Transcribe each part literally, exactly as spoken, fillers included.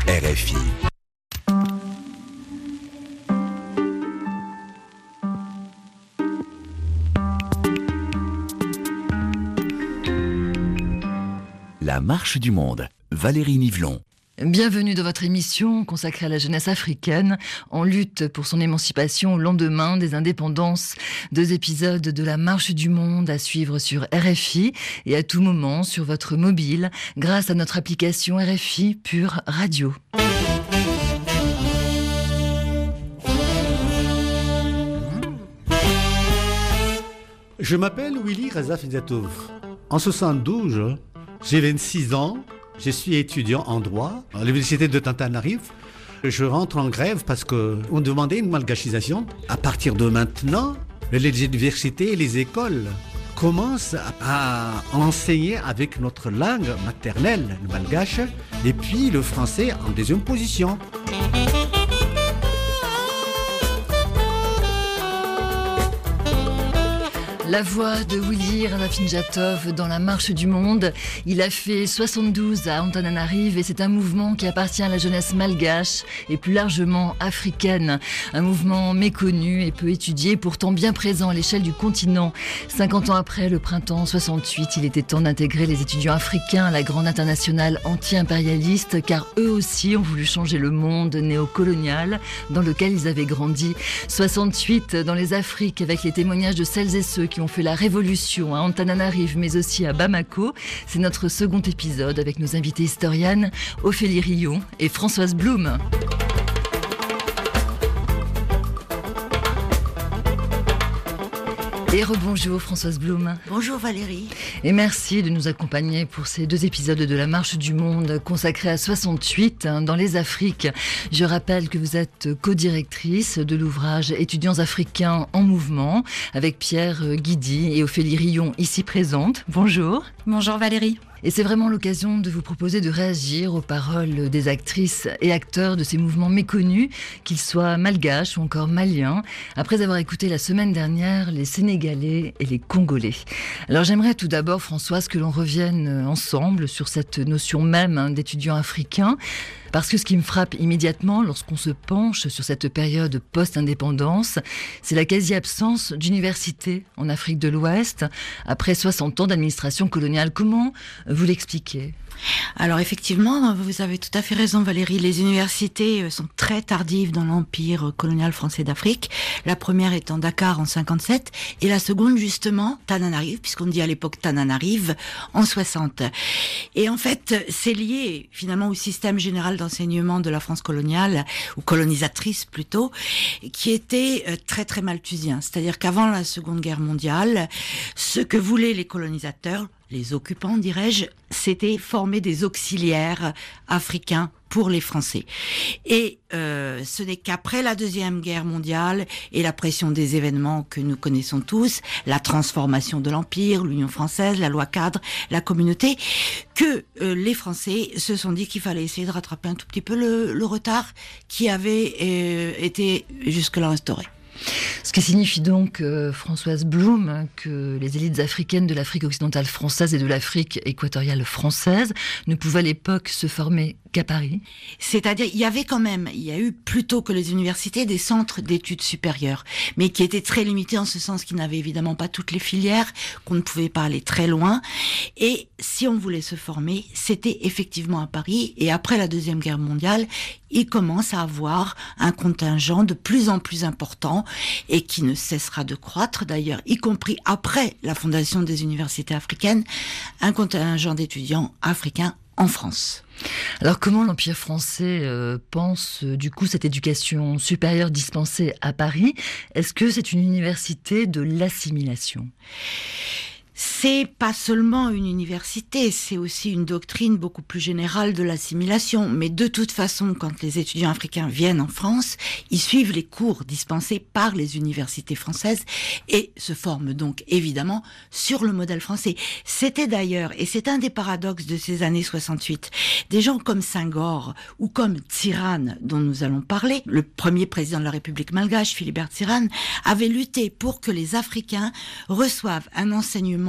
R F I. La marche du monde, Valérie Nivelon. Bienvenue dans votre émission consacrée à la jeunesse africaine en lutte pour son émancipation au lendemain des indépendances. Deux épisodes de la marche du monde à suivre sur R F I et à tout moment sur votre mobile grâce à notre application R F I Pure Radio. Je m'appelle Willy Reza Fidzatov. En soixante-douze, j'ai vingt-six ans. Je suis étudiant en droit à l'université de Tantanarive. Je rentre en grève parce qu'on demandait une malgachisation. À partir de maintenant, les universités et les écoles commencent à enseigner avec notre langue maternelle, le malgache, et puis le français en deuxième position. La voix de Willy Reza Fidzatov dans la marche du monde. Il a fait soixante-douze à Antananarive et c'est un mouvement qui appartient à la jeunesse malgache et plus largement africaine. Un mouvement méconnu et peu étudié, pourtant bien présent à l'échelle du continent. cinquante ans après le printemps soixante-huit, il était temps d'intégrer les étudiants africains à la grande internationale anti-impérialiste, car eux aussi ont voulu changer le monde néocolonial dans lequel ils avaient grandi. soixante-huit dans les Afriques, avec les témoignages de celles et ceux qui ont fait la révolution à Antananarive, mais aussi à Bamako. C'est notre second épisode avec nos invités historiennes Ophélie Rillon et Françoise Blum. Et rebonjour Françoise Blum. Bonjour Valérie. Et merci de nous accompagner pour ces deux épisodes de la Marche du Monde consacrés à soixante-huit dans les Afriques. Je rappelle que vous êtes co-directrice de l'ouvrage Étudiants africains en mouvement avec Pierre Guidi et Ophélie Rillon ici présentes. Bonjour. Bonjour Valérie. Et c'est vraiment l'occasion de vous proposer de réagir aux paroles des actrices et acteurs de ces mouvements méconnus, qu'ils soient malgaches ou encore maliens, après avoir écouté la semaine dernière les Sénégalais et les Congolais. Alors j'aimerais tout d'abord, Françoise, que l'on revienne ensemble sur cette notion même hein, d'étudiants africains, parce que ce qui me frappe immédiatement lorsqu'on se penche sur cette période post-indépendance, c'est la quasi-absence d'université en Afrique de l'Ouest, après soixante ans d'administration coloniale. Comment vous l'expliquez ? Alors effectivement, vous avez tout à fait raison Valérie, les universités sont très tardives dans l'empire colonial français d'Afrique, la première étant Dakar en cinquante-sept et la seconde justement Tananarive, puisqu'on dit à l'époque Tananarive, en soixante. Et en fait, c'est lié finalement au système général d'enseignement de la France coloniale, ou colonisatrice plutôt, qui était très très malthusien. C'est-à-dire qu'avant la Seconde Guerre mondiale, ce que voulaient les colonisateurs, les occupants, dirais-je, c'était former des auxiliaires africains pour les Français. Et euh, ce n'est qu'après la Deuxième Guerre mondiale et la pression des événements que nous connaissons tous, la transformation de l'Empire, l'Union française, la loi cadre, la communauté, que euh, les Français se sont dit qu'il fallait essayer de rattraper un tout petit peu le, le retard qui avait euh, été jusque-là instauré. Ce qui signifie donc, euh, Françoise Blum, que les élites africaines de l'Afrique occidentale française et de l'Afrique équatoriale française ne pouvaient à l'époque se former qu'à Paris. C'est-à-dire, il y avait quand même, il y a eu plutôt que les universités, des centres d'études supérieures, mais qui étaient très limités en ce sens qu'ils n'avaient évidemment pas toutes les filières, qu'on ne pouvait pas aller très loin. Et si on voulait se former, c'était effectivement à Paris. Et après la Deuxième Guerre mondiale, il commence à avoir un contingent de plus en plus important et qui ne cessera de croître d'ailleurs, y compris après la fondation des universités africaines, un contingent d'étudiants africains en France. Alors comment l'Empire français euh, pense euh, du coup cette éducation supérieure dispensée à Paris ? Est-ce que c'est une université de l'assimilation ? C'est pas seulement une université, c'est aussi une doctrine beaucoup plus générale de l'assimilation. Mais de toute façon, quand les étudiants africains viennent en France, ils suivent les cours dispensés par les universités françaises et se forment donc évidemment sur le modèle français. C'était d'ailleurs, et c'est un des paradoxes de ces années soixante-huit, des gens comme Senghor ou comme Tsiran, dont nous allons parler, le premier président de la République malgache, Philibert Tsiran, avait lutté pour que les Africains reçoivent un enseignement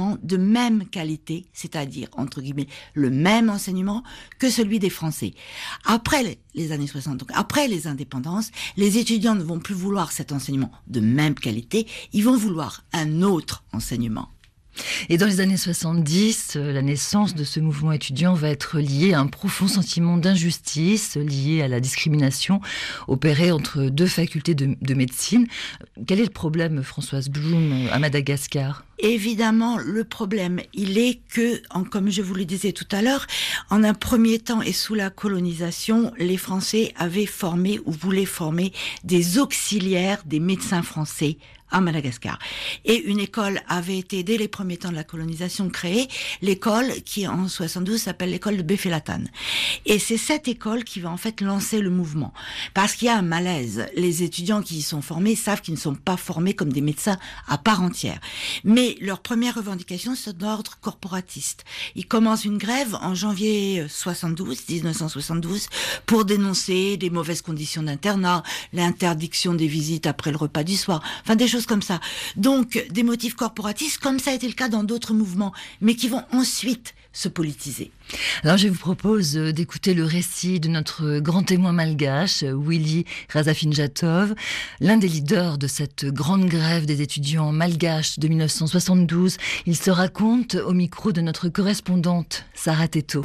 enseignement de même qualité, c'est-à-dire, entre guillemets, le même enseignement que celui des Français. Après les, les années soixante, donc après les indépendances, les étudiants ne vont plus vouloir cet enseignement de même qualité, ils vont vouloir un autre enseignement. Et dans les années soixante-dix, la naissance de ce mouvement étudiant va être liée à un profond sentiment d'injustice, lié à la discrimination opérée entre deux facultés de, de médecine. Quel est le problème, Françoise Blum, à Madagascar ? Évidemment, le problème, il est que, en, comme je vous le disais tout à l'heure, en un premier temps et sous la colonisation, les Français avaient formé ou voulaient former des auxiliaires des médecins français à Madagascar. Et une école avait été, dès les premiers temps de la colonisation, créée, l'école qui, en soixante-douze, s'appelle l'école de Befelatan. Et c'est cette école qui va en fait lancer le mouvement. Parce qu'il y a un malaise. Les étudiants qui y sont formés savent qu'ils ne sont pas formés comme des médecins à part entière. Mais leur première revendication, c'est d'ordre corporatiste. Ils commencent une grève en janvier soixante-douze, dix-neuf cent soixante-douze, pour dénoncer des mauvaises conditions d'internat, l'interdiction des visites après le repas du soir, enfin des choses comme ça. Donc, des motifs corporatistes, comme ça a été le cas dans d'autres mouvements, mais qui vont ensuite se politiser. Alors, je vous propose d'écouter le récit de notre grand témoin malgache, Willy Razafinjatov, l'un des leaders de cette grande grève des étudiants malgaches de dix-neuf cent soixante-douze. Il se raconte au micro de notre correspondante, Sarah Teto.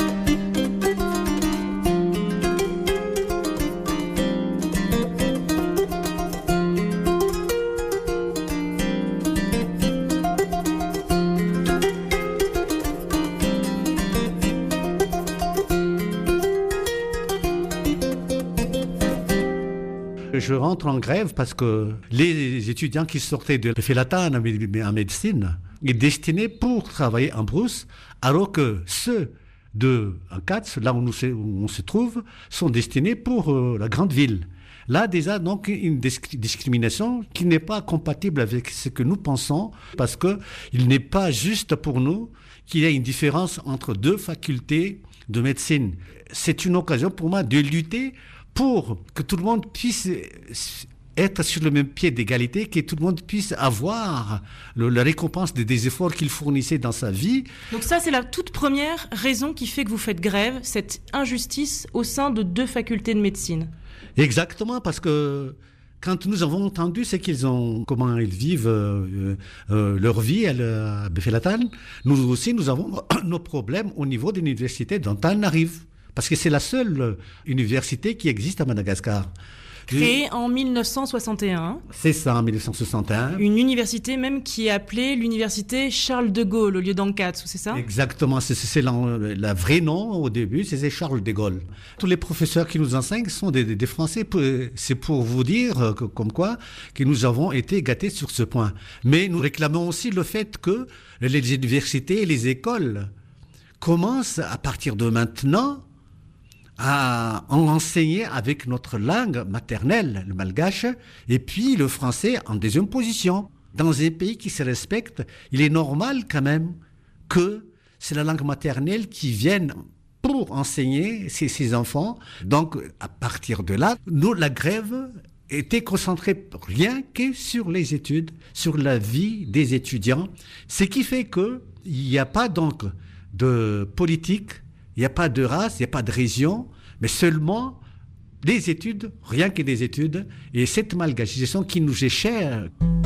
Je rentre en grève parce que les étudiants qui sortaient de Befelatan en médecine étaient destinés pour travailler en brousse, alors que ceux de Ankats, là où, nous, où on se trouve, sont destinés pour euh, la grande ville. Là, déjà, donc, une discrimination qui n'est pas compatible avec ce que nous pensons, parce qu'il n'est pas juste pour nous qu'il y ait une différence entre deux facultés de médecine. C'est une occasion pour moi de lutter pour que tout le monde puisse être sur le même pied d'égalité, que tout le monde puisse avoir le, la récompense des, des efforts qu'il fournissait dans sa vie. Donc ça, c'est la toute première raison qui fait que vous faites grève, cette injustice au sein de deux facultés de médecine. Exactement, parce que quand nous avons entendu c'est qu'ils ont, comment ils vivent euh, euh, leur vie à, à Befelatan, nous aussi, nous avons nos problèmes au niveau de l'université d'Antananarive. Parce que c'est la seule université qui existe à Madagascar. Créée en dix-neuf cent soixante et un. C'est ça, en dix-neuf cent soixante et un. Une université même qui est appelée l'université Charles de Gaulle au lieu d'Ankats, c'est ça ? Exactement, c'est, c'est la, la vraie nom au début, c'est Charles de Gaulle. Tous les professeurs qui nous enseignent sont des, des Français. C'est pour vous dire que, comme quoi que nous avons été gâtés sur ce point. Mais nous réclamons aussi le fait que les universités et les écoles commencent à partir de maintenant à enseigner avec notre langue maternelle, le malgache, et puis le français en deuxième position. Dans un pays qui se respecte, il est normal quand même que c'est la langue maternelle qui vienne pour enseigner ses, ses enfants. Donc, à partir de là, nous, la grève était concentrée rien que sur les études, sur la vie des étudiants, ce qui fait qu'il n'y a pas donc de politique, il n'y a pas de race, il n'y a pas de région, mais seulement des études, rien que des études, et cette malgacisation qui nous est chère.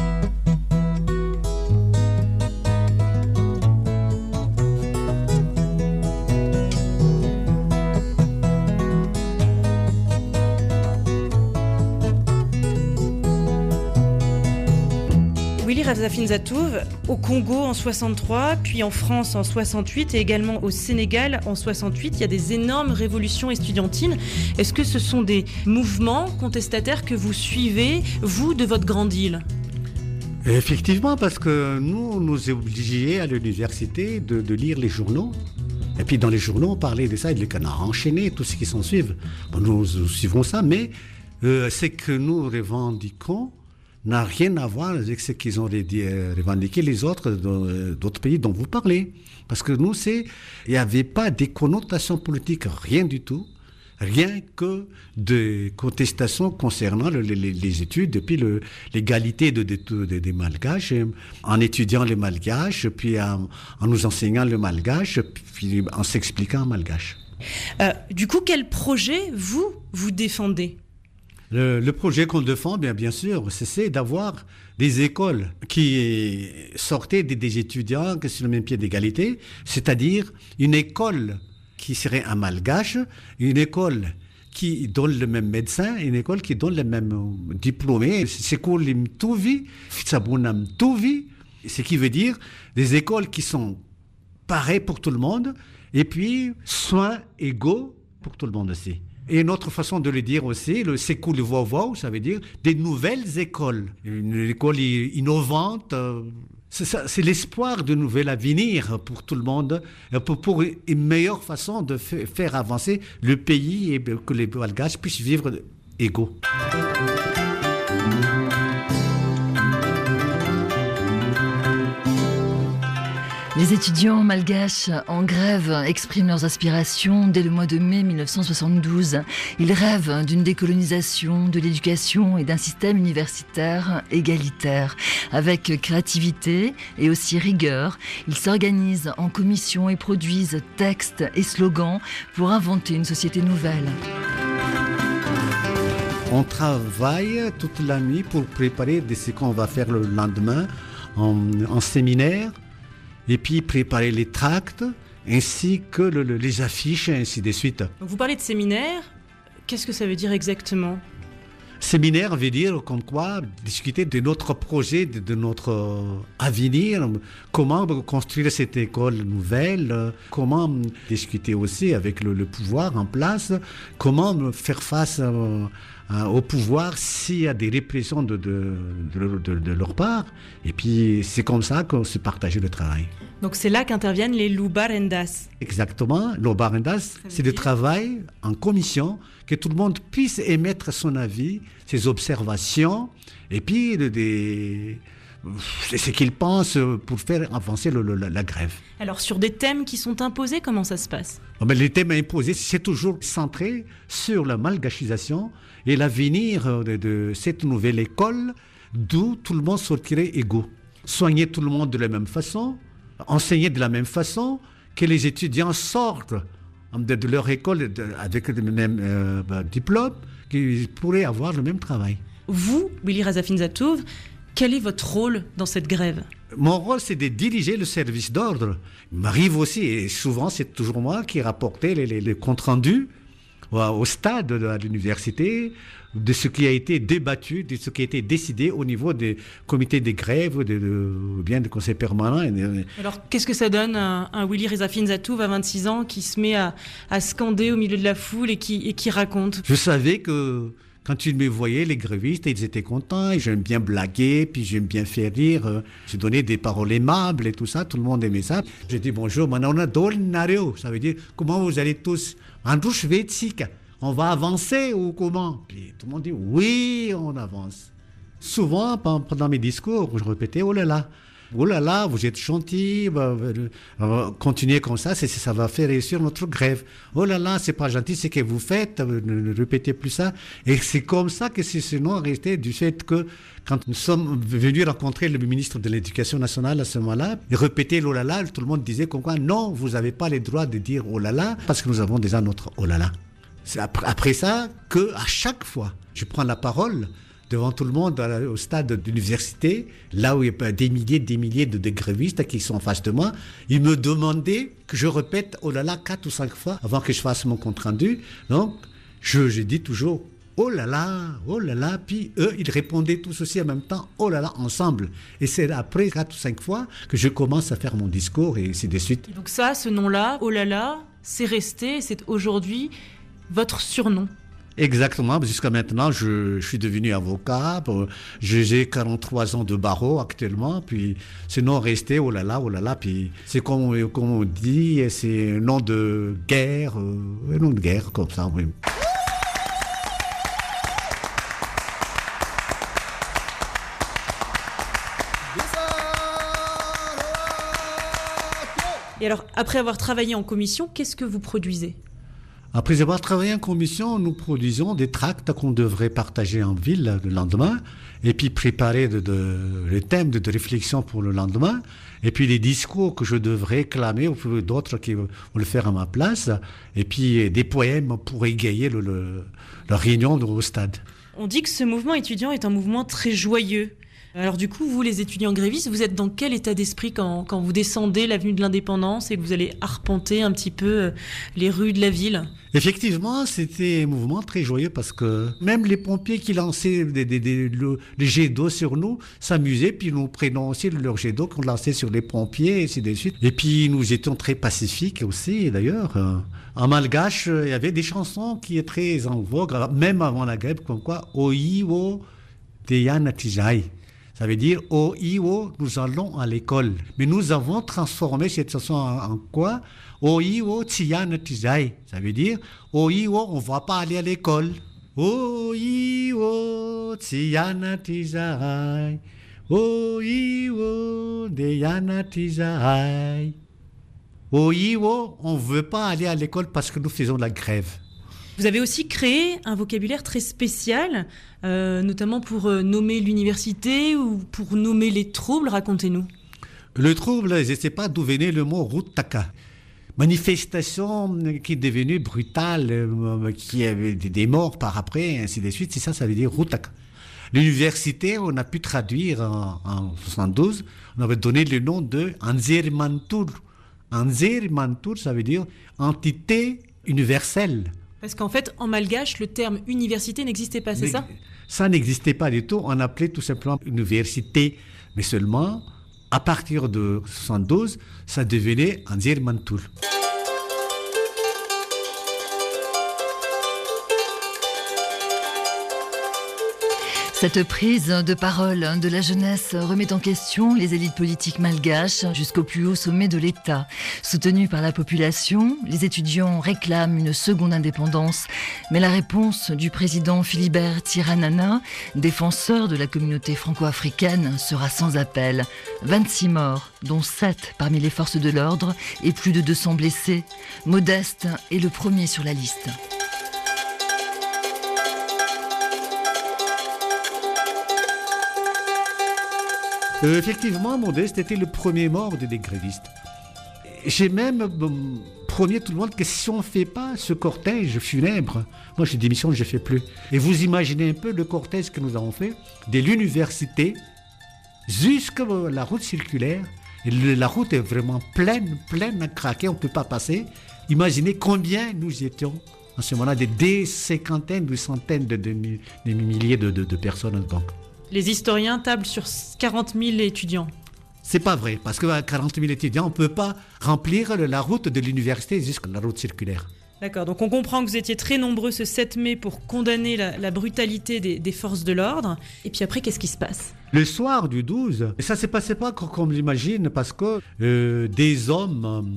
Willy Razafinjatov, au Congo en soixante-trois, puis en France en soixante-huit et également au Sénégal en soixante-huit, il y a des énormes révolutions estudiantines. Est-ce que ce sont des mouvements contestataires que vous suivez, vous, de votre grande île ? Effectivement, parce que nous, nous obligeons à l'université de, de lire les journaux. Et puis dans les journaux, on parlait de ça, et les canards enchaînés, tout ce qui s'en suit. Bon, nous, nous suivons ça, mais euh, c'est que nous revendiquons n'a rien à voir avec ce qu'ils ont revendiqué les autres d'autres pays dont vous parlez. Parce que nous, c'est, il n'y avait pas des connotations politiques, rien du tout. rien que des contestations concernant le, les, les études, depuis le, l'égalité de, de, de, des malgaches, en étudiant le malgache, puis en, en nous enseignant le malgache, puis en s'expliquant en malgache. Euh, du coup, quel projet, vous, vous défendez ? Le, le projet qu'on défend, bien, bien sûr, c'est, c'est d'avoir des écoles qui sortaient des, des étudiants sur le même pied d'égalité, c'est-à-dire une école qui serait un malgache, une école qui donne le même médecin, une école qui donne le même diplômé. C'est quoi les mtuvi, sabunam tuvi, ce qui veut dire des écoles qui sont pareilles pour tout le monde, et puis soins égaux pour tout le monde aussi. Et une autre façon de le dire aussi, le sekou le vovo, ça veut dire des nouvelles écoles, une école innovante. Euh, c'est, ça, c'est l'espoir de nouvel avenir pour tout le monde, pour, pour une meilleure façon de f- faire avancer le pays et que les Malgaches puissent vivre égaux. Les étudiants malgaches en grève expriment leurs aspirations dès le mois de mai dix-neuf cent soixante-douze. Ils rêvent d'une décolonisation, de l'éducation et d'un système universitaire égalitaire. Avec créativité et aussi rigueur, ils s'organisent en commission et produisent textes et slogans pour inventer une société nouvelle. On travaille toute la nuit pour préparer ce qu'on va faire le lendemain en, en séminaire. Et puis préparer les tracts, ainsi que le, le, les affiches, et ainsi de suite. Donc vous parlez de séminaire, qu'est-ce que ça veut dire exactement ? Séminaire veut dire comme quoi discuter de notre projet, de, de notre avenir, comment construire cette école nouvelle, comment discuter aussi avec le, le pouvoir en place, comment faire face à, à, au pouvoir s'il y a des répressions de, de, de, de, de leur part. Et puis c'est comme ça qu'on se partage le travail. Donc c'est là qu'interviennent les lubarendas. Exactement, lubarendas, c'est le travail en commission, que tout le monde puisse émettre son avis, ses observations, et puis des, c'est ce qu'il pense pour faire avancer le, le, la, la grève. Alors sur des thèmes qui sont imposés, comment ça se passe ? Oh, mais les thèmes imposés, c'est toujours centré sur la malgachisation et l'avenir de, de cette nouvelle école, d'où tout le monde sortirait égaux. Soigner tout le monde de la même façon, enseigner de la même façon, que les étudiants sortent de, de leur école de, avec le même euh, bah, diplôme, qu'ils pourraient avoir le même travail. Vous, Willy Razafinzatov, quel est votre rôle dans cette grève ? Mon rôle, c'est de diriger le service d'ordre. Il m'arrive aussi, et souvent c'est toujours moi qui rapportais les, les, les comptes rendus au stade de l'université, de ce qui a été débattu, de ce qui a été décidé au niveau des comités des grèves, de, de, ou bien des conseils permanents. Alors, qu'est-ce que ça donne un, un Willy Razafinzatov à vingt-six ans qui se met à, à scander au milieu de la foule et qui, et qui raconte ? Je savais que quand ils me voyaient, les grévistes, ils étaient contents, et j'aime bien blaguer, puis j'aime bien faire rire. Je donnais des paroles aimables et tout ça, tout le monde aimait ça. J'ai dit bonjour, manana dolnario, ça veut dire comment vous allez tous ? On va avancer ou comment ? Puis tout le monde dit oui, on avance. Souvent, pendant mes discours, je répétais oh là là, oh là là, vous êtes gentil, bah, euh, continuez comme ça, c'est, ça va faire réussir notre grève. Oh là là, c'est pas gentil ce que vous faites, ne, ne répétez plus ça. Et c'est comme ça que c'est ce nom resté du fait que quand nous sommes venus rencontrer le ministre de l'Éducation nationale à ce moment-là, il répétait oh là là, tout le monde disait comme quoi non, vous n'avez pas le droit de dire oh là là, parce que nous avons déjà notre oh là là. C'est après, après ça que à chaque fois, je prends la parole devant tout le monde au stade de l'université, là où il y a des milliers des milliers de, de grévistes qui sont en face de moi. Ils me demandaient que je répète oh là là quatre ou cinq fois avant que je fasse mon compte rendu. Donc, je, je dis toujours oh là là, oh là là, puis eux, ils répondaient tous aussi en même temps oh là là ensemble. Et c'est après quatre ou cinq fois que je commence à faire mon discours et ainsi de suite. Donc ça, ce nom-là, oh là là, c'est resté, c'est aujourd'hui votre surnom. Exactement, jusqu'à maintenant, je, je suis devenu avocat, j'ai quarante-trois ans de barreau actuellement, puis ce nom resté, oh là là, oh là là, puis c'est comme, comme on dit, c'est un nom de guerre, un nom de guerre, comme ça, oui. Et alors, après avoir travaillé en commission, qu'est-ce que vous produisez ? Après avoir travaillé en commission, nous produisions des tracts qu'on devrait partager en ville le lendemain, et puis préparer de, de, les thèmes de, de réflexion pour le lendemain, et puis les discours que je devrais clamer, ou d'autres qui vont le faire à ma place, et puis des poèmes pour égayer le, le, la réunion au stade. On dit que ce mouvement étudiant est un mouvement très joyeux. Alors du coup, vous, les étudiants grévistes, vous êtes dans quel état d'esprit quand, quand vous descendez l'avenue de l'Indépendance et que vous allez arpenter un petit peu les rues de la ville ? Effectivement, c'était un mouvement très joyeux parce que même les pompiers qui lançaient des, des, des, le, les jets d'eau sur nous s'amusaient, puis nous prenions aussi leurs jets d'eau qu'on lançait sur les pompiers, et ainsi de suite. Et puis nous étions très pacifiques aussi, d'ailleurs. En malgache, il y avait des chansons qui étaient très en vogue, même avant la grève, comme quoi « Oiwo Teyanatijai ». Ça veut dire « O Iwo, nous allons à l'école ». Mais nous avons transformé cette chanson en, en quoi ? « O Iwo Tiyanatizai ». Ça veut dire « O Iwo, on ne va pas aller à l'école ». « O Iwo Tiyanatizai ». « O Iwo Teyanatizai ». « O Iwo, on ne veut pas aller à l'école parce que nous faisons la grève. » Vous avez aussi créé un vocabulaire très spécial, euh, notamment pour euh, nommer l'université ou pour nommer les troubles. Racontez-nous. Le trouble, je ne sais pas d'où venait le mot Rutaka. Manifestation qui est devenue brutale, euh, qui avait des morts par après, et ainsi de suite. C'est ça, ça veut dire Rutaka. L'université, on a pu traduire en, en soixante-douze, on avait donné le nom de Anzir Mantur. Anzir Mantur, ça veut dire entité universelle. Parce qu'en fait, en malgache, le terme université n'existait pas, c'est ça ? Ça n'existait pas du tout. On appelait tout simplement université. Mais seulement, à partir de soixante-douze, ça devenait Anzir Mantur. Cette prise de parole de la jeunesse remet en question les élites politiques malgaches jusqu'au plus haut sommet de l'État. Soutenus par la population, les étudiants réclament une seconde indépendance. Mais la réponse du président Philibert Tsiranana, défenseur de la communauté franco-africaine, sera sans appel. vingt-six morts, dont sept parmi les forces de l'ordre et plus de deux cents blessés. Modeste est le premier sur la liste. Euh, effectivement, Modeste était le premier mort des grévistes. J'ai même euh, promis à tout le monde que si on ne fait pas ce cortège funèbre, moi j'ai démissionné, je ne fais plus. Et vous imaginez un peu le cortège que nous avons fait de l'université jusqu'à la route circulaire. Et le, la route est vraiment pleine, pleine à craquer, on ne peut pas passer. Imaginez combien nous étions en ce moment-là, des, des cinquantaines, des centaines de, de, de, de milliers de, de, de personnes. Donc. Les historiens tablent sur quarante mille étudiants. C'est pas vrai, parce qu'à quarante mille étudiants, on ne peut pas remplir la route de l'université jusqu'à la route circulaire. D'accord, donc on comprend que vous étiez très nombreux ce sept mai pour condamner la, la brutalité des, des forces de l'ordre. Et puis après, qu'est-ce qui se passe ? Le soir du douze, ça ne s'est passé pas comme on l'imagine, parce que euh, des hommes... Euh,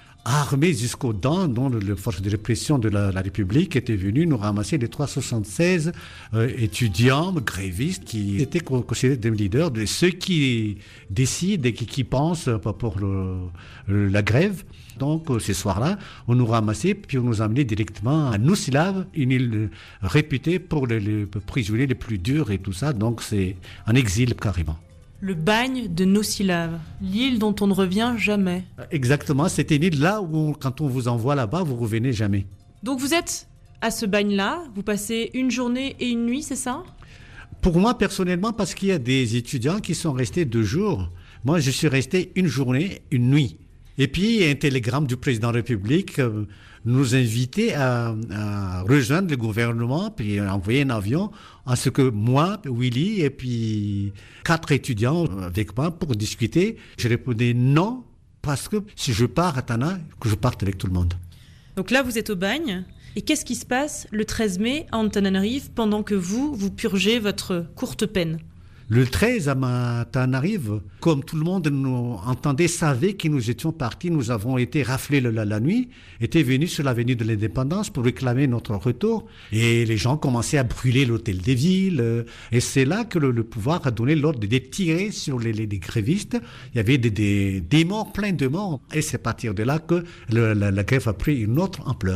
armés jusqu'aux dents, dont les forces de répression de la, la République étaient venues nous ramasser les trois cent soixante-seize euh, étudiants grévistes qui étaient considérés des leaders de ceux qui décident et qui, qui pensent pour le, le, la grève. Donc, euh, ce soir-là, on nous ramassait puis on nous amenait directement à Nusilave, une île réputée pour les, les prisonniers les plus durs et tout ça. Donc, c'est en exil carrément. Le bagne de Nusilave, l'île dont on ne revient jamais. Exactement, c'était une île là où quand on vous envoie là-bas, vous ne revenez jamais. Donc vous êtes à ce bagne-là, vous passez une journée et une nuit, c'est ça ? Pour moi, personnellement, parce qu'il y a des étudiants qui sont restés deux jours. Moi, je suis resté une journée, une nuit. Et puis, un télégramme du président de la République euh, nous invitait à, à rejoindre le gouvernement, puis envoyer un avion, à ce que moi, Willy, et puis quatre étudiants avec moi pour discuter. Je répondais non, parce que si je pars à Tana, que je parte avec tout le monde. Donc là, vous êtes au bagne. Et qu'est-ce qui se passe le treize mai à Antananarive pendant que vous, vous purgez votre courte peine ? Le treize à Antananarive, comme tout le monde nous entendait, savait que nous étions partis, nous avons été raflés la, la nuit, étaient venus sur l'avenue de l'Indépendance pour réclamer notre retour. Et les gens commençaient à brûler l'hôtel des villes. Et c'est là que le, le pouvoir a donné l'ordre de tirer sur les, les, les grévistes. Il y avait des, des, des morts, plein de morts. Et c'est à partir de là que le, la, la grève a pris une autre ampleur.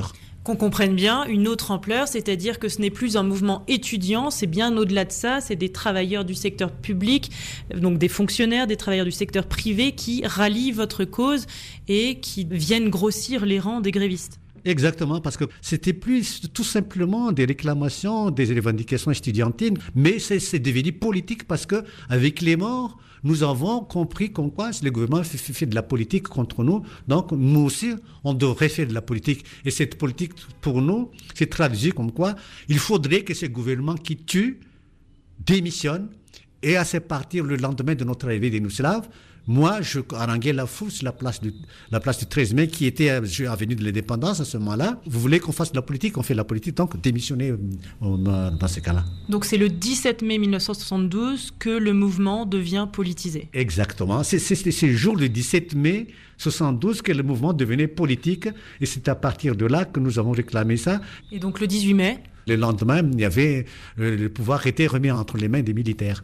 Qu'on comprenne bien, une autre ampleur, c'est-à-dire que ce n'est plus un mouvement étudiant, c'est bien au-delà de ça, c'est des travailleurs du secteur public, donc des fonctionnaires, des travailleurs du secteur privé qui rallient votre cause et qui viennent grossir les rangs des grévistes. Exactement, parce que c'était plus tout simplement des réclamations, des revendications estudiantines, mais c'est, c'est devenu politique parce que avec les morts, nous avons compris comme quoi le gouvernement fait, fait de la politique contre nous. Donc nous aussi, on devrait faire de la politique. Et cette politique, pour nous, c'est traduit comme quoi il faudrait que ce gouvernement qui tue démissionne et à se partir le lendemain de notre arrivée des Yougosłaves. Moi, je haranguais la foule sur la place du, la place du treize mai, qui était avenue de l'Indépendance à ce moment-là. Vous voulez qu'on fasse de la politique, on fait de la politique, donc démissionnez euh, dans ces cas-là. Donc c'est le dix-sept mai mille neuf cent soixante-douze que le mouvement devient politisé. Exactement. C'est, c'est, c'est le jour du dix-sept mai soixante-douze que le mouvement devenait politique, et c'est à partir de là que nous avons réclamé ça. Et donc le dix-huit mai, le lendemain, il y avait euh, le pouvoir était remis entre les mains des militaires.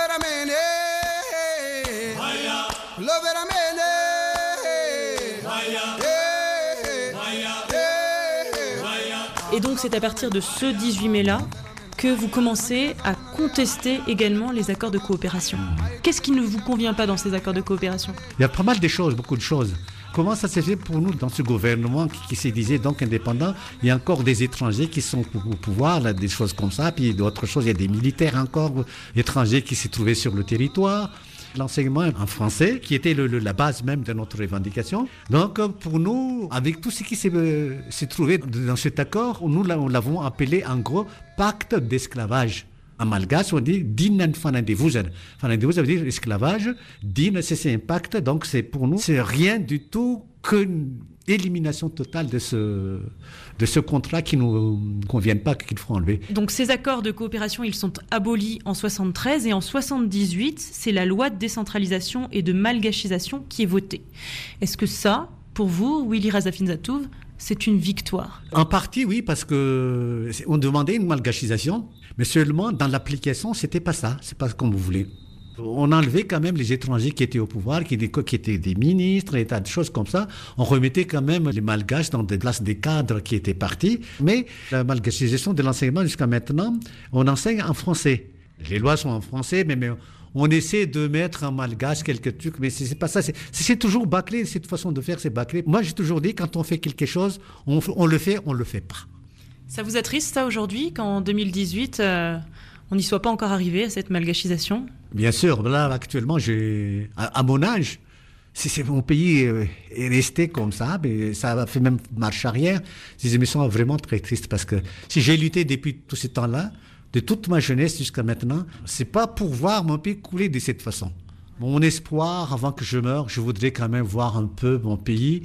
Et donc c'est à partir de ce dix-huit mai-là que vous commencez à contester également les accords de coopération. Qu'est-ce qui ne vous convient pas dans ces accords de coopération ? Il y a pas mal de choses, beaucoup de choses. Comment ça s'est fait pour nous dans ce gouvernement qui, qui se disait donc indépendant? Il y a encore des étrangers qui sont au pouvoir, là, des choses comme ça, puis d'autres choses, il y a des militaires encore étrangers qui s'est trouvé sur le territoire. L'enseignement en français, qui était le, le, la base même de notre revendication. Donc, pour nous, avec tout ce qui s'est, euh, s'est trouvé dans cet accord, nous l'avons appelé en gros pacte d'esclavage. En malgache, on dit din fanandevouzen. Fanandevouzen, ça veut dire esclavage. Din, c'est, c'est un pacte. Donc, c'est pour nous, c'est rien du tout qu'une élimination totale de ce, de ce contrat qui ne nous convient pas, qu'il faut enlever. Donc ces accords de coopération, ils sont abolis en soixante-treize et en soixante-dix-huit, c'est la loi de décentralisation et de malgachisation qui est votée. Est-ce que ça, pour vous, Willy Razafinzatov, c'est une victoire? En partie, oui, parce que on demandait une malgachisation, mais seulement dans l'application, c'était pas ça, c'est pas comme vous voulez. On enlevait quand même les étrangers qui étaient au pouvoir, qui, qui étaient des ministres, et tas de choses comme ça. On remettait quand même les malgaches dans des places des cadres qui étaient partis. Mais la malgachisation de l'enseignement jusqu'à maintenant, on enseigne en français. Les lois sont en français, mais, mais on essaie de mettre en malgache quelques trucs, mais c'est, c'est pas ça. C'est, c'est toujours bâclé, cette façon de faire, c'est bâclé. Moi, j'ai toujours dit, quand on fait quelque chose, on, on le fait, on le fait pas. Ça vous attriste, ça, aujourd'hui, qu'en deux mille dix-huit... Euh... on n'y soit pas encore arrivé à cette malgachisation? Bien sûr, là actuellement, j'ai, à, à mon âge, si c'est mon pays est resté comme ça, mais ça a fait même marche arrière. Je me sens vraiment très triste parce que si j'ai lutté depuis tout ce temps-là, de toute ma jeunesse jusqu'à maintenant, c'est pas pour voir mon pays couler de cette façon. Mon espoir, avant que je meure, je voudrais quand même voir un peu mon pays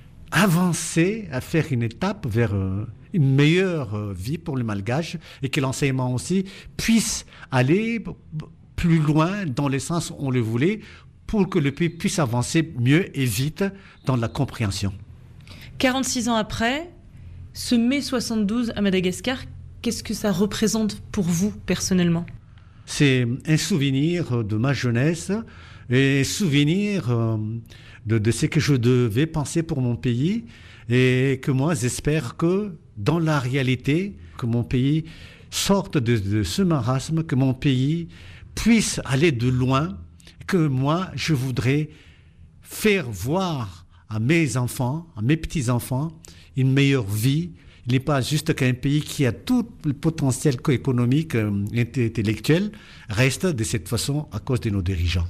avancer, à faire une étape vers euh, une meilleure euh, vie pour les Malgaches et que l'enseignement aussi puisse aller b- plus loin dans le sens où on le voulait pour que le pays puisse avancer mieux et vite dans la compréhension. quarante-six ans après, ce mai soixante-douze à Madagascar, qu'est-ce que ça représente pour vous personnellement? C'est un souvenir de ma jeunesse et un souvenir euh, de, de ce que je devais penser pour mon pays et que moi j'espère que dans la réalité, que mon pays sorte de, de ce marasme, que mon pays puisse aller de loin, que moi je voudrais faire voir à mes enfants, à mes petits-enfants, une meilleure vie. Il n'est pas juste qu'un pays qui a tout le potentiel économique et intellectuel reste de cette façon à cause de nos dirigeants.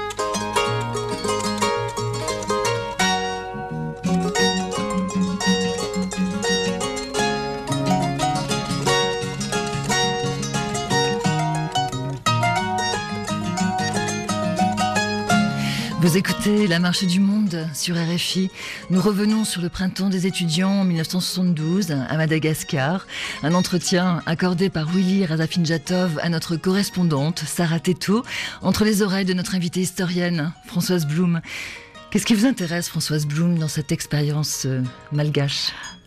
Vous écoutez La Marche du Monde sur R F I. Nous revenons sur le printemps des étudiants en dix-neuf cent soixante-douze à Madagascar. Un entretien accordé par Willy Razafinzatov à notre correspondante Sarah Théto, entre les oreilles de notre invitée historienne Françoise Blum. Qu'est-ce qui vous intéresse, Françoise Blum, dans cette expérience euh, malgache ?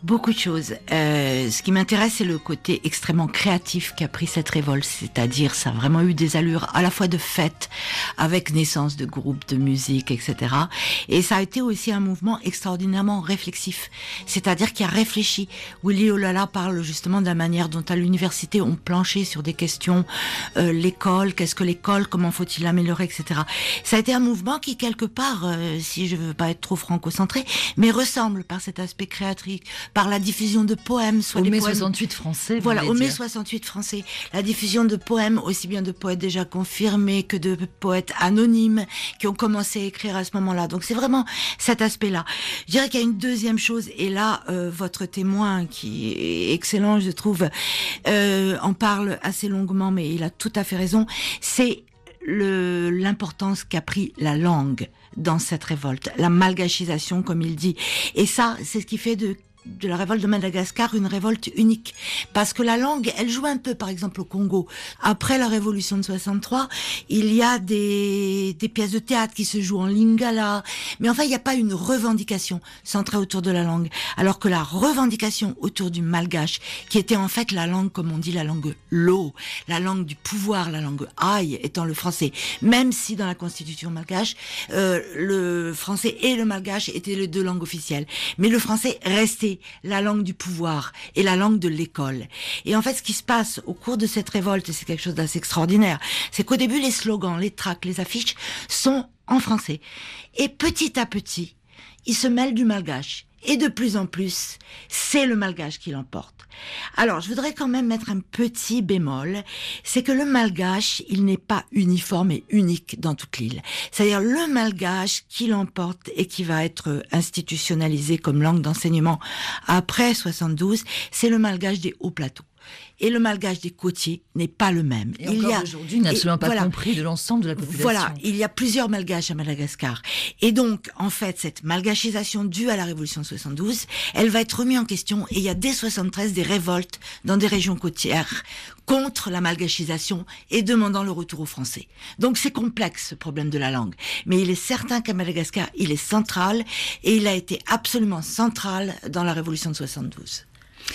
Beaucoup de choses. Euh, ce qui m'intéresse, c'est le côté extrêmement créatif qu'a pris cette révolte. C'est-à-dire, ça a vraiment eu des allures à la fois de fête, avec naissance de groupes de musique, et cetera. Et ça a été aussi un mouvement extraordinairement réflexif. C'est-à-dire qu'il a réfléchi. Willy Olala parle justement de la manière dont à l'université on planchait sur des questions, euh, l'école, qu'est-ce que l'école, comment faut-il l'améliorer, et cetera. Ça a été un mouvement qui, quelque part, euh, si je veux pas être trop franco-centré, mais ressemble par cet aspect créatif, par la diffusion de poèmes, soit au des mai poèmes... soixante-huit français. Voilà, au mai soixante-huit français. La diffusion de poèmes, aussi bien de poètes déjà confirmés que de poètes anonymes qui ont commencé à écrire à ce moment-là. Donc c'est vraiment cet aspect-là. Je dirais qu'il y a une deuxième chose, et là, euh, votre témoin, qui est excellent, je trouve, euh, en parle assez longuement, mais il a tout à fait raison, c'est le, l'importance qu'a pris la langue dans cette révolte, la malgachisation, comme il dit. Et ça, c'est ce qui fait de de la révolte de Madagascar une révolte unique, parce que la langue, elle joue un peu, par exemple au Congo. Après la révolution de soixante-trois, il y a des des pièces de théâtre qui se jouent en lingala, mais enfin il n'y a pas une revendication centrée autour de la langue, alors que la revendication autour du malgache, qui était en fait la langue, comme on dit, la langue lo, la langue du pouvoir, la langue aïe étant le français, même si dans la constitution malgache, euh, le français et le malgache étaient les deux langues officielles, mais le français restait la langue du pouvoir et la langue de l'école. Et en fait, ce qui se passe au cours de cette révolte, c'est quelque chose d'assez extraordinaire, c'est qu'au début, les slogans, les tracts, les affiches sont en français. Et petit à petit, ils se mêlent du malgache. Et de plus en plus, c'est le malgache qui l'emporte. Alors, je voudrais quand même mettre un petit bémol, c'est que le malgache, il n'est pas uniforme et unique dans toute l'île. C'est-à-dire le malgache qui l'emporte et qui va être institutionnalisé comme langue d'enseignement après soixante-douze, c'est le malgache des hauts plateaux. Et le malgache des côtiers n'est pas le même. Et il encore y a, aujourd'hui, il n'est absolument pas voilà, compris de l'ensemble de la population. Voilà, il y a plusieurs malgaches à Madagascar. Et donc, en fait, cette malgachisation due à la révolution de soixante-douze, elle va être remise en question. Et il y a dès soixante-treize des révoltes dans des régions côtières contre la malgachisation et demandant le retour aux Français. Donc c'est complexe, ce problème de la langue. Mais il est certain qu'à Madagascar, il est central, et il a été absolument central dans la révolution de soixante-douze.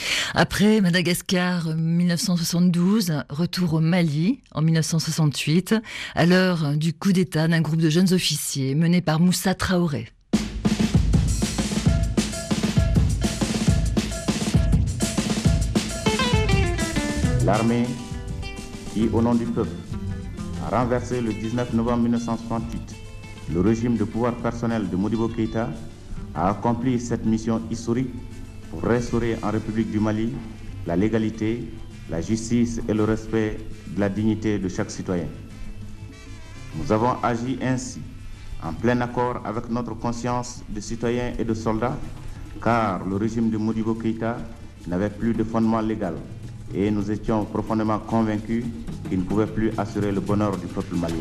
Après Madagascar, mille neuf cent soixante-douze, retour au Mali en mille neuf cent soixante-huit, à l'heure du coup d'État d'un groupe de jeunes officiers mené par Moussa Traoré. L'armée qui, au nom du peuple, a renversé le dix-neuf novembre mille neuf cent soixante-huit le régime de pouvoir personnel de Modibo Keïta, a accompli cette mission historique pour restaurer en République du Mali la légalité, la justice et le respect de la dignité de chaque citoyen. Nous avons agi ainsi, en plein accord avec notre conscience de citoyens et de soldats, car le régime de Modibo Keïta n'avait plus de fondement légal et nous étions profondément convaincus qu'il ne pouvait plus assurer le bonheur du peuple malien.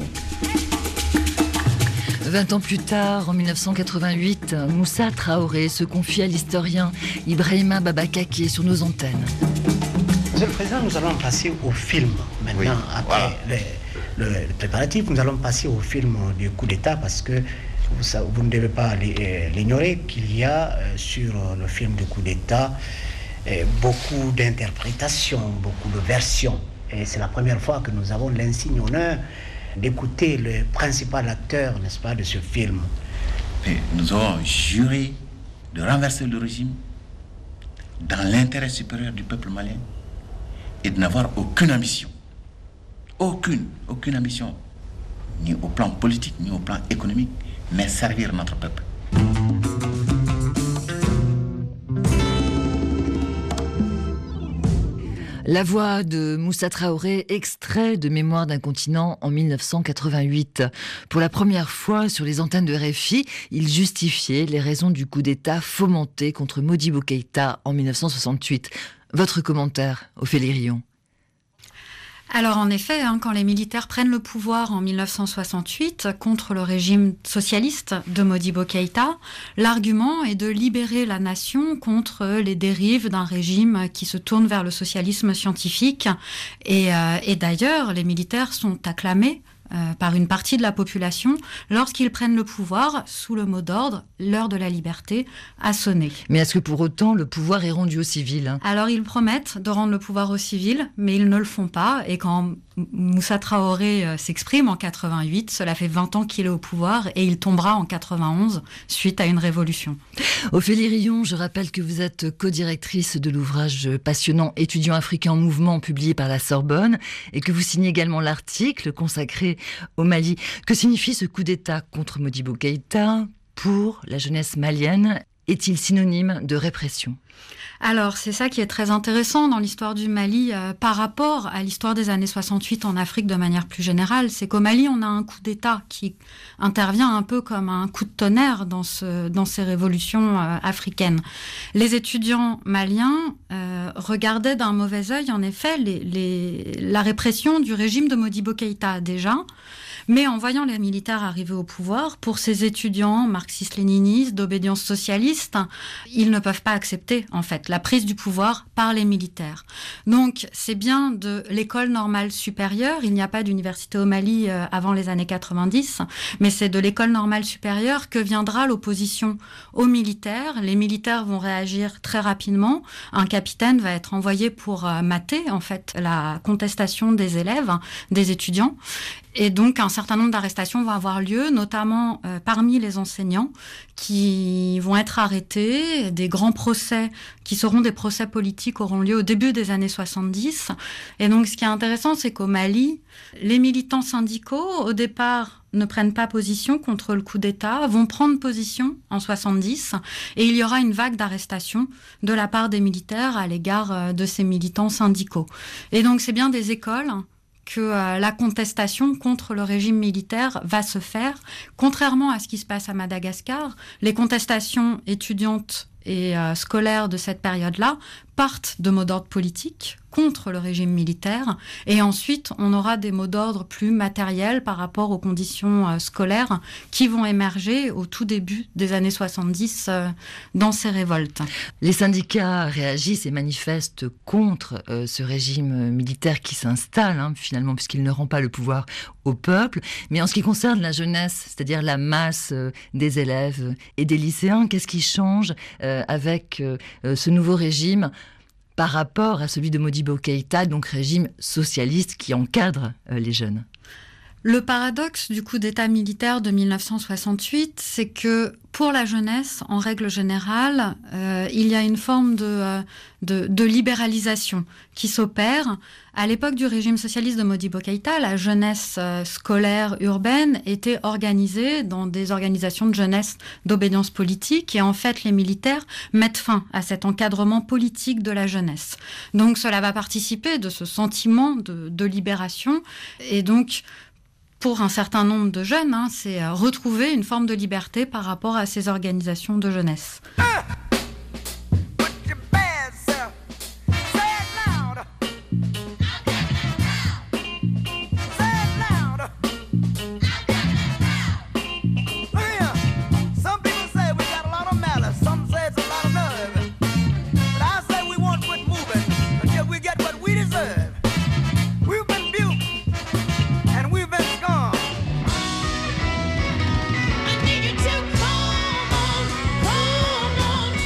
Vingt ans plus tard, en mille neuf cent quatre-vingt-huit, Moussa Traoré se confie à l'historien Ibrahima Babakake sur nos antennes. Monsieur le Président, nous allons passer au film maintenant. Oui, après voilà. le, le, le préparatif, nous allons passer au film du coup d'État parce que vous, vous ne devez pas l'ignorer qu'il y a sur le film du coup d'État beaucoup d'interprétations, beaucoup de versions. Et c'est la première fois que nous avons l'insigne honneur d'écouter le principal acteur, n'est-ce pas, de ce film. Et nous avons juré de renverser le régime dans l'intérêt supérieur du peuple malien et de n'avoir aucune ambition, aucune, aucune ambition, ni au plan politique, ni au plan économique, mais servir notre peuple. La voix de Moussa Traoré, extrait de Mémoire d'un continent en mille neuf cent quatre-vingt-huit. Pour la première fois sur les antennes de R F I, il justifiait les raisons du coup d'État fomenté contre Modibo Keïta en mille neuf cent soixante-huit. Votre commentaire, Ophélie Rion? Alors en effet, hein, quand les militaires prennent le pouvoir en mille neuf cent soixante-huit contre le régime socialiste de Modibo Keïta, l'argument est de libérer la nation contre les dérives d'un régime qui se tourne vers le socialisme scientifique. Et, euh, et d'ailleurs, les militaires sont acclamés euh, par une partie de la population lorsqu'ils prennent le pouvoir sous le mot d'ordre « l'heure de la liberté a sonné ». Mais est-ce que pour autant le pouvoir est rendu aux civils, hein ? Alors ils promettent de rendre le pouvoir aux civils, mais ils ne le font pas. Et quand Moussa Traoré euh, s'exprime en quatre-vingt-huit, cela fait vingt ans qu'il est au pouvoir et il tombera en quatre-vingt-onze suite à une révolution. Ophélie Rion, je rappelle que vous êtes co-directrice de l'ouvrage passionnant « Étudiants africains en mouvement » publié par la Sorbonne et que vous signez également l'article consacré au Mali. Que signifie ce coup d'État contre Modibo Keïta pour la jeunesse malienne ? Est-il synonyme de répression ? Alors, c'est ça qui est très intéressant dans l'histoire du Mali euh, par rapport à l'histoire des années soixante-huit en Afrique de manière plus générale. C'est qu'au Mali, on a un coup d'État qui intervient un peu comme un coup de tonnerre dans, ce, dans ces révolutions euh, africaines. Les étudiants maliens euh, regardaient d'un mauvais œil, en effet, les, les, la répression du régime de Modibo Keïta déjà. Mais en voyant les militaires arriver au pouvoir, pour ces étudiants marxistes-léninistes, d'obédience socialiste, ils ne peuvent pas accepter, en fait, la prise du pouvoir par les militaires. Donc, c'est bien de l'école normale supérieure, il n'y a pas d'université au Mali euh, avant les années quatre-vingt-dix, mais c'est de l'école normale supérieure que viendra l'opposition aux militaires. Les militaires vont réagir très rapidement. Un capitaine va être envoyé pour euh, mater, en fait, la contestation des élèves, hein, des étudiants. Et donc, un certain nombre d'arrestations vont avoir lieu, notamment euh, parmi les enseignants qui vont être arrêtés. Des grands procès, qui seront des procès politiques, auront lieu au début des années soixante-dix. Et donc, ce qui est intéressant, c'est qu'au Mali, les militants syndicaux, au départ, ne prennent pas position contre le coup d'État, vont prendre position en soixante-dix. Et il y aura une vague d'arrestations de la part des militaires à l'égard de ces militants syndicaux. Et donc, c'est bien des écoles que euh, la contestation contre le régime militaire va se faire. Contrairement à ce qui se passe à Madagascar, les contestations étudiantes et euh, scolaires de cette période-là partent de mots d'ordre politiques contre le régime militaire et ensuite on aura des mots d'ordre plus matériels par rapport aux conditions euh, scolaires qui vont émerger au tout début des années soixante-dix euh, dans ces révoltes. Les syndicats réagissent et manifestent contre euh, ce régime militaire qui s'installe hein, finalement puisqu'il ne rend pas le pouvoir au peuple. Mais en ce qui concerne la jeunesse, c'est-à-dire la masse euh, des élèves et des lycéens, qu'est-ce qui change euh, avec euh, ce nouveau régime par rapport à celui de Modibo Keïta, donc régime socialiste qui encadre euh, les jeunes? Le paradoxe du coup d'État militaire de mille neuf cent soixante-huit, c'est que pour la jeunesse, en règle générale, euh, il y a une forme de, euh, de, de libéralisation qui s'opère. À l'époque du régime socialiste de Modibo Keïta, la jeunesse euh, scolaire urbaine était organisée dans des organisations de jeunesse d'obédience politique et en fait les militaires mettent fin à cet encadrement politique de la jeunesse. Donc cela va participer de ce sentiment de, de libération et donc pour un certain nombre de jeunes, hein, c'est euh, retrouver une forme de liberté par rapport à ces organisations de jeunesse. Ah! I need you to come on, come on.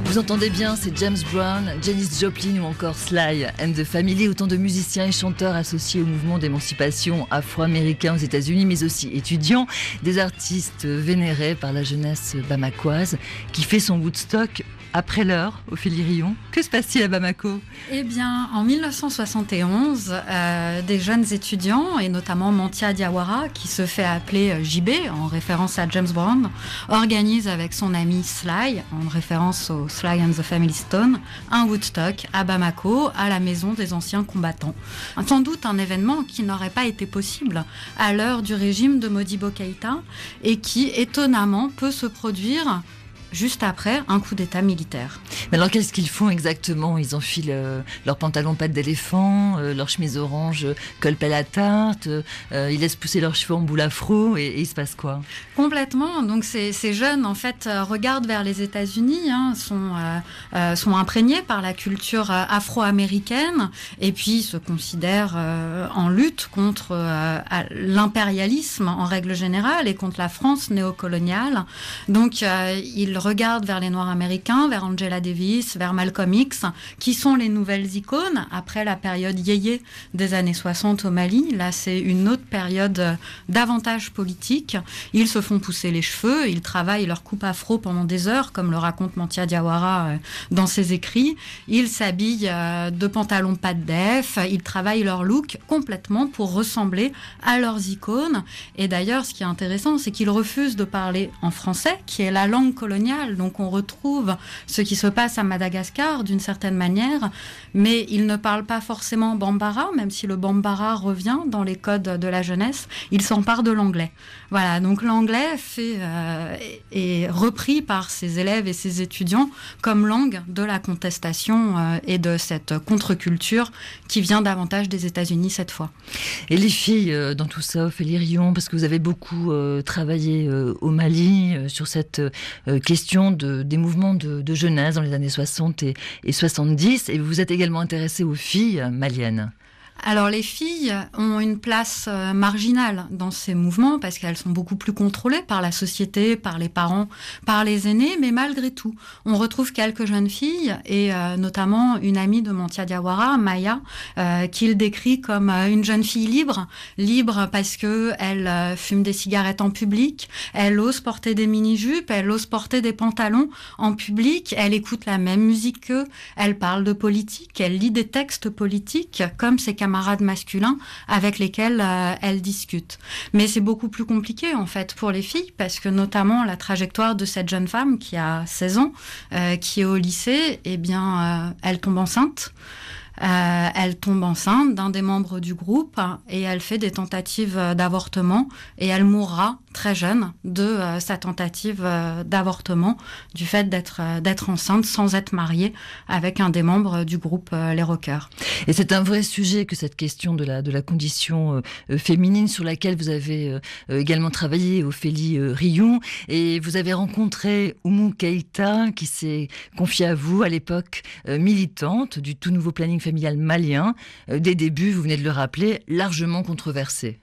Vous entendez bien, c'est James Brown, Janis Joplin ou encore Sly and the Family, autant de musiciens et chanteurs associés au mouvement d'émancipation afro-américain aux États-Unis, mais aussi étudiants, des artistes vénérés par la jeunesse bamakoise qui fait son Woodstock après l'heure, Ophélie Rion. Que se passe-t-il à Bamako ? Eh bien, en mille neuf cent soixante et onze, euh, des jeunes étudiants, et notamment Mantia Diawara, qui se fait appeler J B, en référence à James Brown, organise avec son ami Sly, en référence au Sly and the Family Stone, un Woodstock à Bamako, à la maison des anciens combattants. Sans doute un événement qui n'aurait pas été possible à l'heure du régime de Modibo Keïta, et qui, étonnamment, peut se produire juste après un coup d'état militaire. Mais alors qu'est-ce qu'ils font exactement ? Ils enfilent euh, leurs pantalons pattes d'éléphant, euh, leur chemise orange euh, col-pelle à tarte, euh, ils laissent pousser leurs cheveux en boule afro et, et il se passe quoi ? Complètement. Donc ces, ces jeunes en fait euh, regardent vers les États-Unis, hein, sont, euh, euh, sont imprégnés par la culture euh, afro-américaine et puis se considèrent euh, en lutte contre euh, l'impérialisme en règle générale et contre la France néocoloniale. Donc euh, ils regardent vers les Noirs américains, vers Angela Davis, vers Malcolm X, qui sont les nouvelles icônes après la période yéyé des années soixante au Mali. Là, c'est une autre période davantage politique. Ils se font pousser les cheveux, ils travaillent leur coupe afro pendant des heures, comme le raconte Mantia Diawara dans ses écrits. Ils s'habillent de pantalons pas de def, ils travaillent leur look complètement pour ressembler à leurs icônes. Et d'ailleurs, ce qui est intéressant, c'est qu'ils refusent de parler en français, qui est la langue coloniale. Donc on retrouve ce qui se passe à Madagascar d'une certaine manière, mais ils ne parlent pas forcément bambara, même si le bambara revient dans les codes de la jeunesse, ils s'emparent de l'anglais. Voilà, donc l'anglais fait, euh, est repris par ses élèves et ses étudiants comme langue de la contestation euh, et de cette contre-culture qui vient davantage des États-Unis cette fois. Et les filles euh, dans tout ça, Ophélie Rion, parce que vous avez beaucoup euh, travaillé euh, au Mali euh, sur cette euh, question de, des mouvements de, de jeunesse dans les années soixante et, et soixante-dix, et vous vous êtes également intéressée aux filles maliennes. Alors les filles ont une place euh, marginale dans ces mouvements parce qu'elles sont beaucoup plus contrôlées par la société, par les parents, par les aînés, mais malgré tout, on retrouve quelques jeunes filles et euh, notamment une amie de Mantia Diawara, Maya, euh, qu'il décrit comme euh, une jeune fille libre, libre parce que elle euh, fume des cigarettes en public, elle ose porter des mini-jupes, elle ose porter des pantalons en public, elle écoute la même musique qu'eux, elle parle de politique, elle lit des textes politiques comme ses camarades camarades masculins avec lesquels euh, elle discute. Mais c'est beaucoup plus compliqué en fait pour les filles parce que notamment la trajectoire de cette jeune femme qui a seize ans, euh, qui est au lycée, eh bien, euh, elle tombe enceinte. Euh, elle tombe enceinte d'un des membres du groupe et elle fait des tentatives d'avortement et elle mourra très jeune de euh, sa tentative euh, d'avortement du fait d'être, euh, d'être enceinte sans être mariée avec un des membres du groupe euh, Les Rockers. Et c'est un vrai sujet que cette question de la, de la condition euh, féminine sur laquelle vous avez euh, également travaillé, Ophélie euh, Rion, et vous avez rencontré Oumou Keïta qui s'est confiée à vous à l'époque euh, militante du tout nouveau planning familial malien, euh, des débuts, vous venez de le rappeler, largement controversé.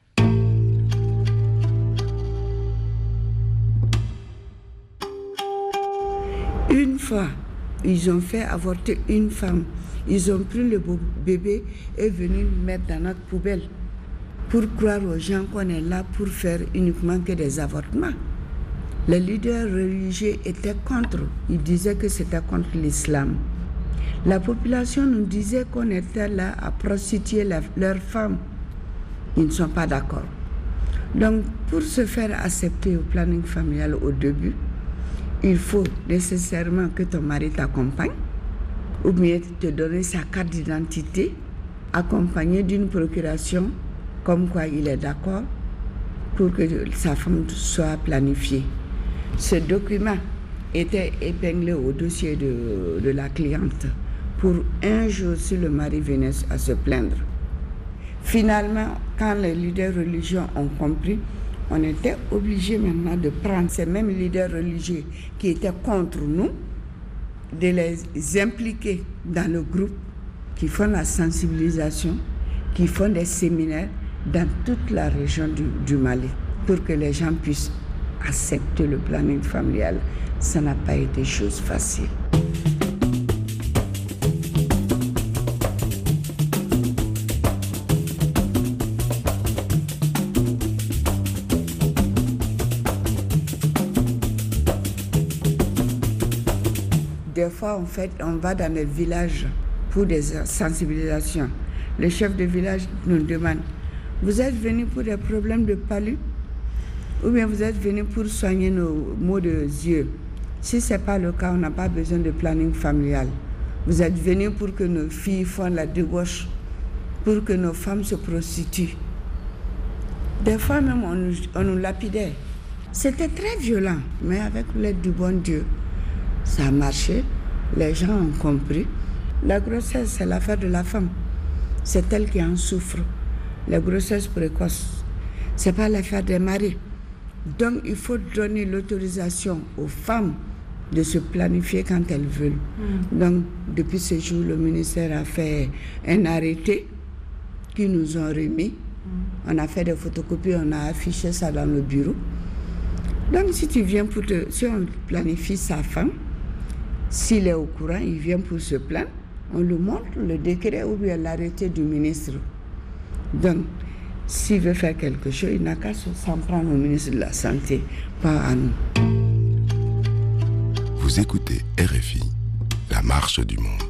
Une fois, ils ont fait avorter une femme. Ils ont pris le bébé et venu le mettre dans notre poubelle pour croire aux gens qu'on est là pour faire uniquement que des avortements. Les leaders religieux étaient contre. Ils disaient que c'était contre l'islam. La population nous disait qu'on était là à prostituer la, leurs femmes. Ils ne sont pas d'accord. Donc, pour se faire accepter au planning familial au début, il faut nécessairement que ton mari t'accompagne ou bien te donner sa carte d'identité accompagnée d'une procuration comme quoi il est d'accord pour que sa femme soit planifiée. Ce document était épinglé au dossier de, de la cliente pour un jour si le mari venait à se plaindre. Finalement, quand les leaders religieux ont compris, on était obligé maintenant de prendre ces mêmes leaders religieux qui étaient contre nous, de les impliquer dans le groupe qui font la sensibilisation, qui font des séminaires dans toute la région du, du Mali pour que les gens puissent accepter le planning familial. Ça n'a pas été chose facile. des fois, en fait, on va dans les villages pour des sensibilisations. Le chef de village nous demande, vous êtes venus pour des problèmes de palu ou bien vous êtes venus pour soigner nos maux de yeux? Si ce n'est pas le cas, on n'a pas besoin de planning familial. Vous êtes venus pour que nos filles font la débauche, pour que nos femmes se prostituent. Des fois même, on nous, on nous lapidait. C'était très violent, mais avec l'aide du bon Dieu, ça a marché. Les gens ont compris. La grossesse, c'est l'affaire de la femme. C'est elle qui en souffre. La grossesse précoce, ce n'est pas l'affaire des maris. Donc, il faut donner l'autorisation aux femmes de se planifier quand elles veulent. Mm. Donc, depuis ce jour, le ministère a fait un arrêté qu'ils nous ont remis. Mm. On a fait des photocopies, on a affiché ça dans le bureau. Donc, si tu viens pour te... Si on planifie sa femme, s'il est au courant, il vient pour se plaindre, on lui montre le décret ou bien l'arrêté du ministre. Donc, s'il veut faire quelque chose, il n'a qu'à s'en prendre au ministre de la Santé, pas à nous. Vous écoutez R F I, la marche du monde.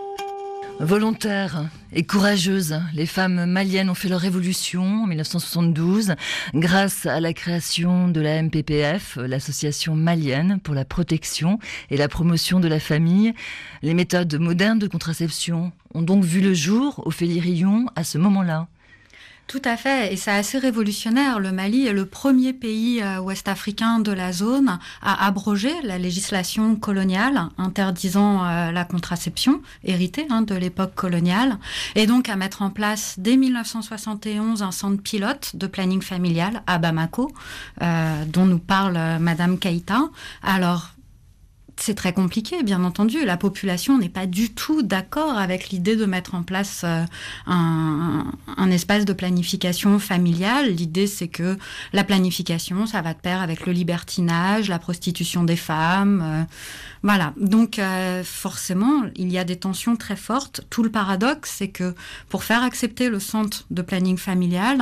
Volontaires et courageuses, les femmes maliennes ont fait leur révolution en dix-neuf cent soixante-douze grâce à la création de la M P P F, l'association malienne pour la protection et la promotion de la famille. Les méthodes modernes de contraception ont donc vu le jour au Félirion à ce moment-là. Tout à fait, et c'est assez révolutionnaire. Le Mali est le premier pays euh, ouest-africain de la zone à abroger la législation coloniale interdisant euh, la contraception, héritée hein, de l'époque coloniale, et donc à mettre en place dès dix-neuf cent soixante et onze un centre pilote de planning familial à Bamako, euh, dont nous parle euh, Madame Keïta. Alors, c'est très compliqué, bien entendu. La population n'est pas du tout d'accord avec l'idée de mettre en place euh, un, un espace de planification familiale. L'idée, c'est que la planification, ça va de pair avec le libertinage, la prostitution des femmes. Euh, voilà. Donc, euh, forcément, il y a des tensions très fortes. Tout le paradoxe, c'est que pour faire accepter le centre de planning familial,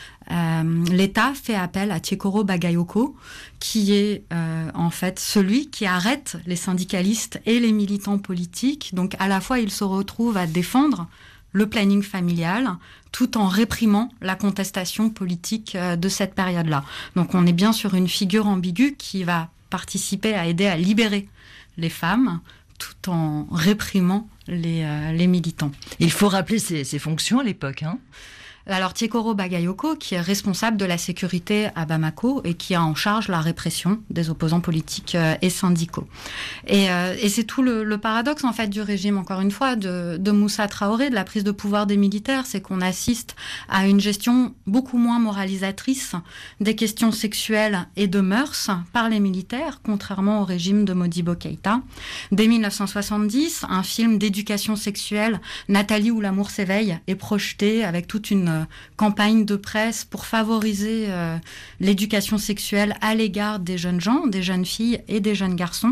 Euh, l'État fait appel à Tiekoro Bagayoko, qui est euh, en fait celui qui arrête les syndicalistes et les militants politiques. Donc à la fois, il se retrouve à défendre le planning familial tout en réprimant la contestation politique euh, de cette période-là. Donc on est bien sur une figure ambiguë qui va participer à aider à libérer les femmes tout en réprimant les, euh, les militants. Il faut rappeler ses, ses fonctions à l'époque, hein. Alors Tiekoro Bagayoko, qui est responsable de la sécurité à Bamako et qui a en charge la répression des opposants politiques euh, et syndicaux. Et, euh, et c'est tout le, le paradoxe en fait du régime, encore une fois, de, de Moussa Traoré, de la prise de pouvoir des militaires, c'est qu'on assiste à une gestion beaucoup moins moralisatrice des questions sexuelles et de mœurs par les militaires, contrairement au régime de Modibo Keïta. Dès dix-neuf cent soixante-dix, un film d'éducation sexuelle, Nathalie où l'amour s'éveille, est projeté avec toute une campagne de presse pour favoriser euh, l'éducation sexuelle à l'égard des jeunes gens, des jeunes filles et des jeunes garçons.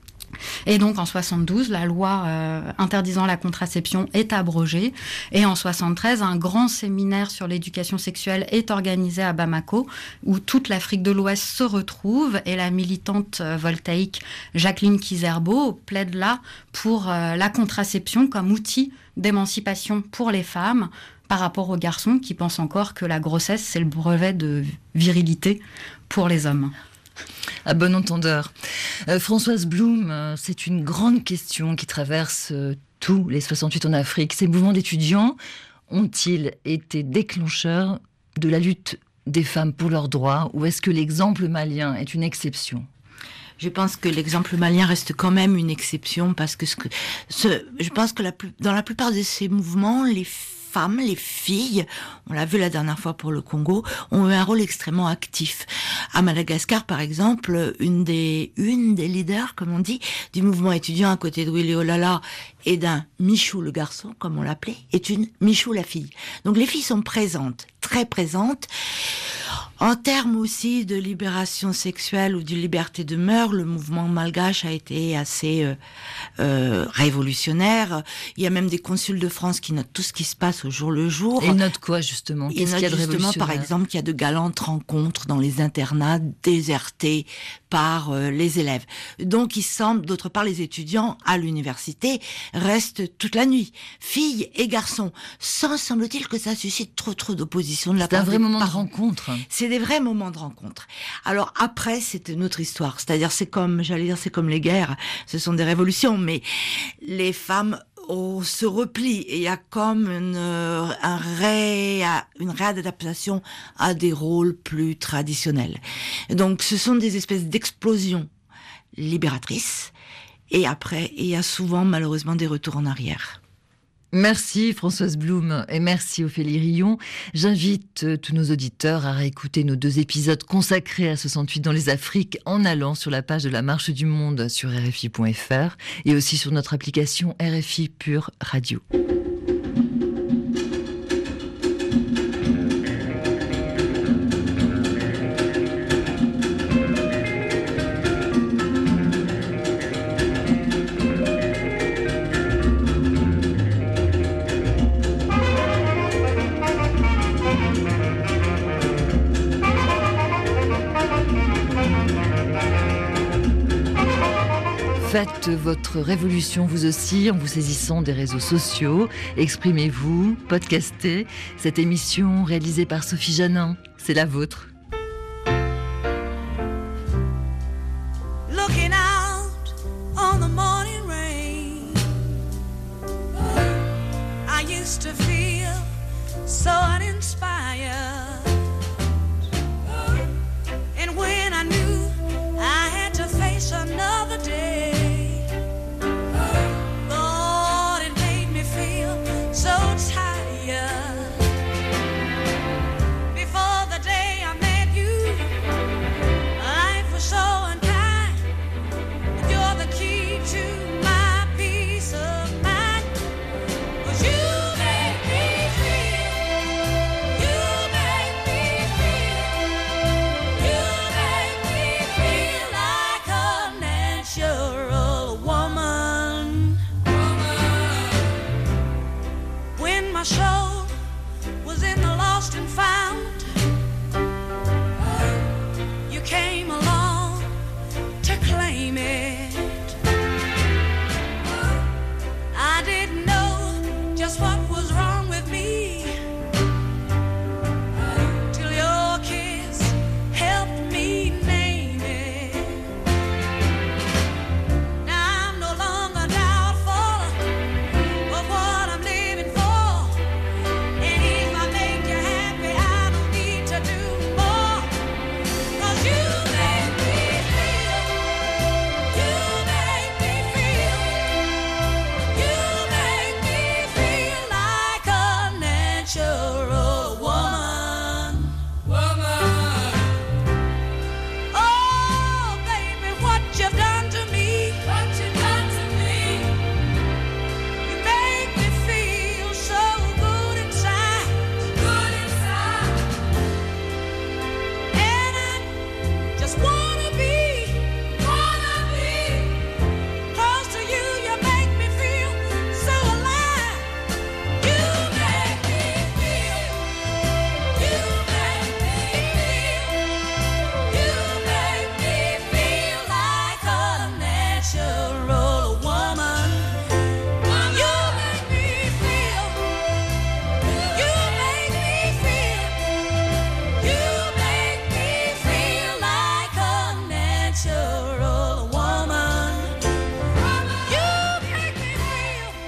Et donc en soixante-douze, la loi euh, interdisant la contraception est abrogée. Et en soixante-treize, un grand séminaire sur l'éducation sexuelle est organisé à Bamako, où toute l'Afrique de l'Ouest se retrouve. Et la militante euh, voltaïque Jacqueline Kizerbo plaide là pour euh, la contraception comme outil d'émancipation pour les femmes, par rapport aux garçons qui pensent encore que la grossesse, c'est le brevet de virilité pour les hommes. À bon entendeur. Euh, Françoise Blum, euh, c'est une grande question qui traverse euh, tous les soixante-huit en Afrique. Ces mouvements d'étudiants ont-ils été déclencheurs de la lutte des femmes pour leurs droits, ou est-ce que l'exemple malien est une exception ? Je pense que l'exemple malien reste quand même une exception parce que, ce que ce, je pense que la, dans la plupart de ces mouvements, les femmes, les filles, on l'a vu la dernière fois pour le Congo, ont eu un rôle extrêmement actif. À Madagascar, par exemple, une des, une des leaders, comme on dit, du mouvement étudiant à côté de Willy Olala et d'un Michou le garçon, comme on l'appelait, est une Michou la fille. Donc les filles sont présentes, très présentes. En termes aussi de libération sexuelle ou de liberté de mœurs, le mouvement malgache a été assez euh, euh, révolutionnaire. Il y a même des consuls de France qui notent tout ce qui se passe au jour le jour. Et ils notent quoi justement? Ils notent justement, par exemple, qu'il y a de galantes rencontres dans les internats désertés par euh, les élèves. Donc, il semble, d'autre part, les étudiants à l'université restent toute la nuit, filles et garçons, sans, semble-t-il, que ça suscite trop trop d'opposition de la part des parents. C'est un vrai moment de rencontre. C'est des vrais moments de rencontre. Alors après, c'est une autre histoire. C'est-à-dire, c'est comme, j'allais dire, c'est comme les guerres. Ce sont des révolutions, mais les femmes oh, se replient et il y a comme une, un ré, une réadaptation à des rôles plus traditionnels. Donc, ce sont des espèces d'explosions libératrices. Et après, il y a souvent, malheureusement, des retours en arrière. Merci Françoise Blum et merci Ophélie Rillon. J'invite tous nos auditeurs à réécouter nos deux épisodes consacrés à soixante-huit dans les Afriques en allant sur la page de la Marche du Monde sur R F I point F R et aussi sur notre application R F I Pure Radio. Faites votre révolution vous aussi en vous saisissant des réseaux sociaux. Exprimez-vous, podcastez. Cette émission réalisée par Sophie Janin, c'est la vôtre. Looking out on the morning rain, I used to feel so uninspired. And when I knew I had to face another day, so tired. Before the day I met you, life was so unkind. You're the key to my peace of mind. 'Cause you make me feel, you make me feel, you make me feel like a natural woman. When my soul